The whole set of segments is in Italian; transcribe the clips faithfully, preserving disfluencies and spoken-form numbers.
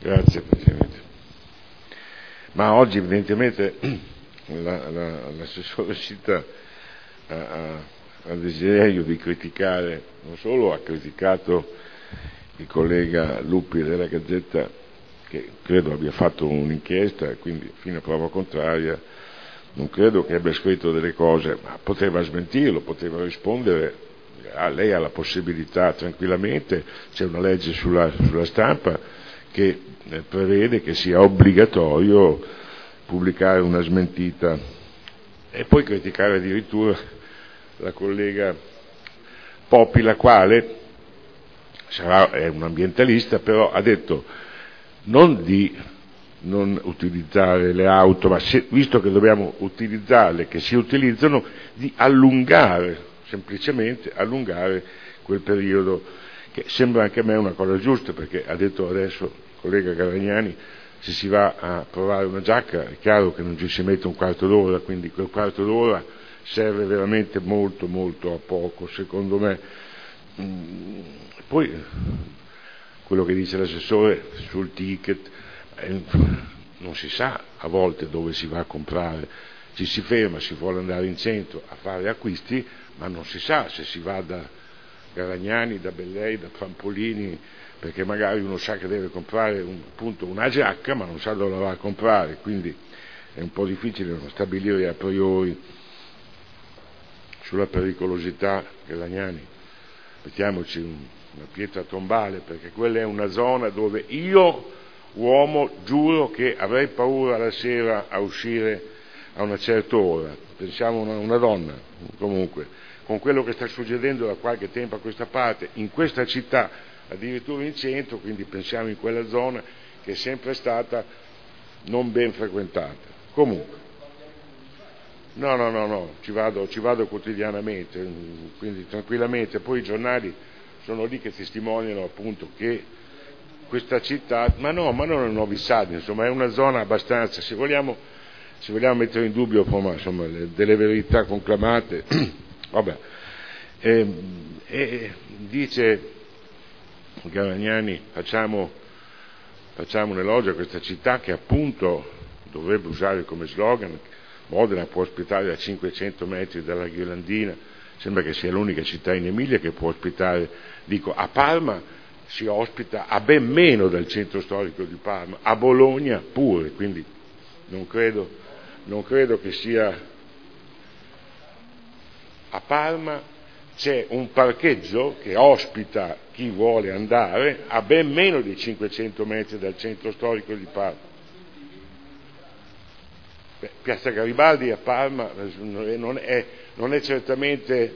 Grazie Presidente. Ma oggi evidentemente la, la, l'assessore Sitta ha, ha, ha desiderio di criticare, non solo ha criticato il collega Lupi della Gazzetta, che credo abbia fatto un'inchiesta e quindi fino a prova contraria non credo che abbia scritto delle cose, ma poteva smentirlo, poteva rispondere. Ah, lei ha la possibilità tranquillamente, c'è una legge sulla, sulla stampa che eh, prevede che sia obbligatorio pubblicare una smentita, e poi criticare addirittura la collega Poppi, la quale sarà, è un ambientalista, però ha detto non di non utilizzare le auto, ma se, visto che dobbiamo utilizzarle, che si utilizzano, di allungare, semplicemente allungare quel periodo, che sembra anche a me una cosa giusta, perché ha detto adesso il collega Garagnani, se si va a provare una giacca è chiaro che non ci si mette un quarto d'ora, quindi quel quarto d'ora serve veramente molto molto a poco, secondo me. Poi quello che dice l'assessore sul ticket, eh, non si sa a volte dove si va a comprare, ci si ferma, si vuole andare in centro a fare acquisti, ma non si sa se si va da Garagnani, da Bellei, da Pampolini, perché magari uno sa che deve comprare un, appunto una giacca, ma non sa dove la va a comprare, quindi è un po' difficile stabilire a priori sulla pericolosità. Garagnani, mettiamoci un, una pietra tombale, perché quella è una zona dove io, uomo, giuro che avrei paura la sera a uscire a una certa ora. Pensiamo una, una donna, comunque, con quello che sta succedendo da qualche tempo a questa parte, in questa città, addirittura in centro, quindi pensiamo in quella zona che è sempre stata non ben frequentata. Comunque, no, no, no, no, ci vado, ci vado quotidianamente, quindi tranquillamente, poi i giornali sono lì che testimoniano appunto che questa città, ma no, ma non è Novi Sad, insomma, è una zona abbastanza, se vogliamo, se vogliamo mettere in dubbio insomma, le, delle verità conclamate, vabbè, e, e dice Garagnani, facciamo, facciamo un elogio a questa città che appunto dovrebbe usare come slogan: Modena può ospitare a cinquecento metri dalla Ghirlandina, sembra che sia l'unica città in Emilia che può ospitare, dico, a Parma si ospita a ben meno dal centro storico di Parma, a Bologna pure, quindi non credo, non credo che sia. A Parma c'è un parcheggio che ospita chi vuole andare a ben meno di cinquecento metri dal centro storico di Parma. Beh, Piazza Garibaldi a Parma non è, non è certamente.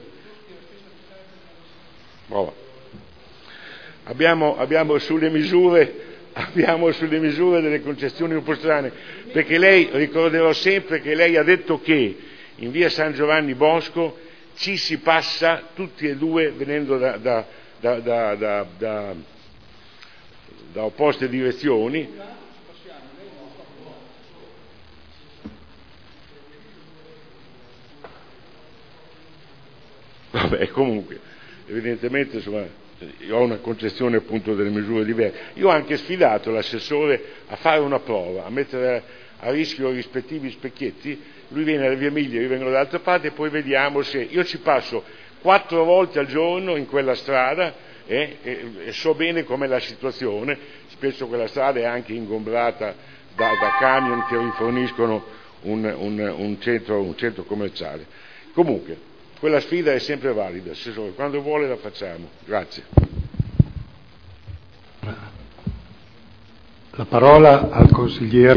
Oh. Abbiamo, abbiamo sulle misure abbiamo sulle misure delle concessioni autostradali, perché lei, ricorderò sempre che lei ha detto che in via San Giovanni Bosco ci si passa tutti e due venendo da, da, da, da, da, da, da opposte direzioni. Vabbè, comunque, evidentemente insomma, io ho una concezione appunto delle misure diverse. Io ho anche sfidato l'assessore a fare una prova, a mettere a rischio i rispettivi specchietti. Lui viene da Via Emilia, io vengo dall'altra parte, e poi vediamo se io ci passo quattro volte al giorno in quella strada eh, e, e so bene com'è la situazione. Spesso quella strada è anche ingombrata da, da camion che riforniscono un, un, un, centro, un centro commerciale. Comunque, quella sfida è sempre valida, assessore, quando vuole la facciamo. Grazie. La parola al consigliere